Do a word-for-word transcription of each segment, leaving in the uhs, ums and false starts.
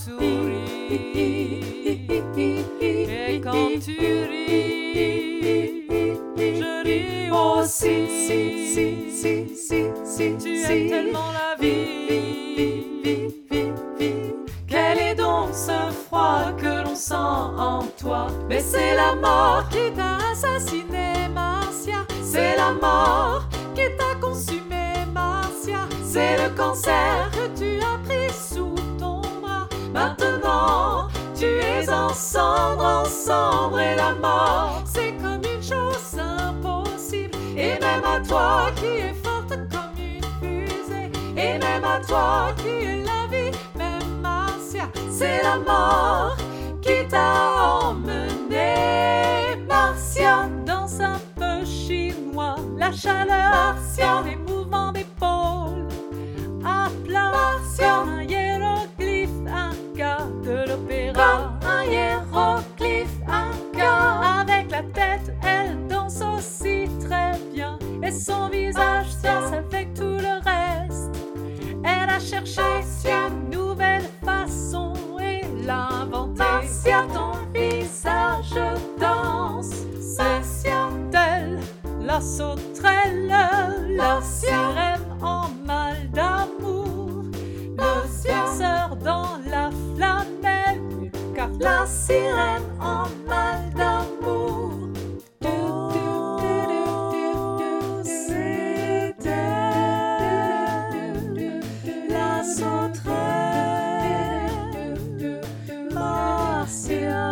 souris et quand tu ris, je ris aussi. Tu aimes tellement la vie. Quel est donc ce froid que l'on sent en toi? Mais c'est la mort qui t'a assassiné, Marcia. C'est la mort qui t'a consumé, Marcia. C'est le cancer que tu as pris sous ton bras. Maintenant, tu es en cendre, en cendre. Et la mort, c'est comme une chose impossible. Et même à toi qui es forte comme une fusée, et même à toi qui es la vie, même Marcia, c'est la mort qui t'a emmené. Marcia, danse un peu chinois, la chaleur, Marcia, les mouvements d'épaule, à plat, Marcia, un hiéroglyphe, un cas de l'opéra, un hiéroglyphe, un cas. Avec la tête, elle danse aussi très bien, et son visage danse avec tout le reste. Elle a cherché une nouvelle façon et l'a inventée. Marcia, ton visage danse, c'est elle, la sauterelle, la sirène en mal d'amour, le danseur dans la flanelle, car la sirène en mal d'amour. C'est elle, la sauterelle, Marcia.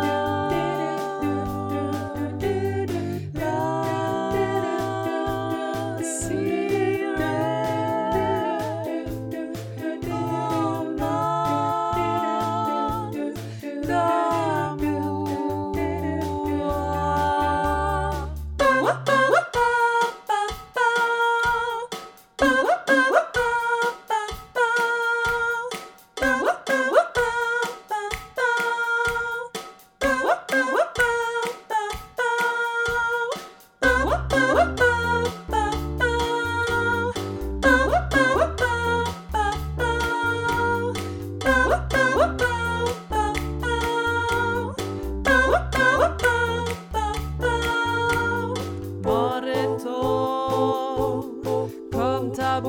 Comme ta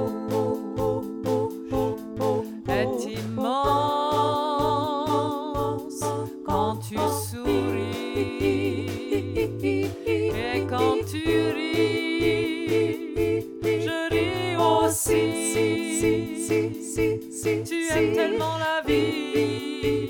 bouche est immense quand tu souris et quand tu ris, je ris aussi. Tu aimes tellement la vie.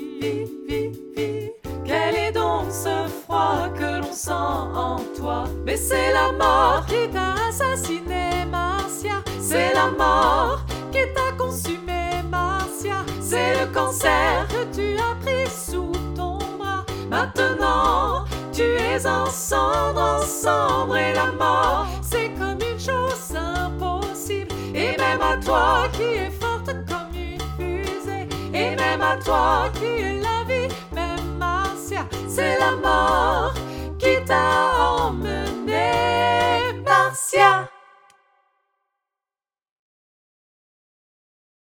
Quel est donc ce froid que l'on sent en toi? Mais c'est la mort qui t'a assassiné, Marcia. C'est la mort qui t'a consumé, Marcia. C'est le cancer que tu as pris sous ton bras. Maintenant, tu es en cendre, en cendre. Et la mort, c'est comme une chose impossible. Et même à toi qui es forte comme une fusée, et même à toi qui es la vie, même Marcia, c'est la mort qui t'a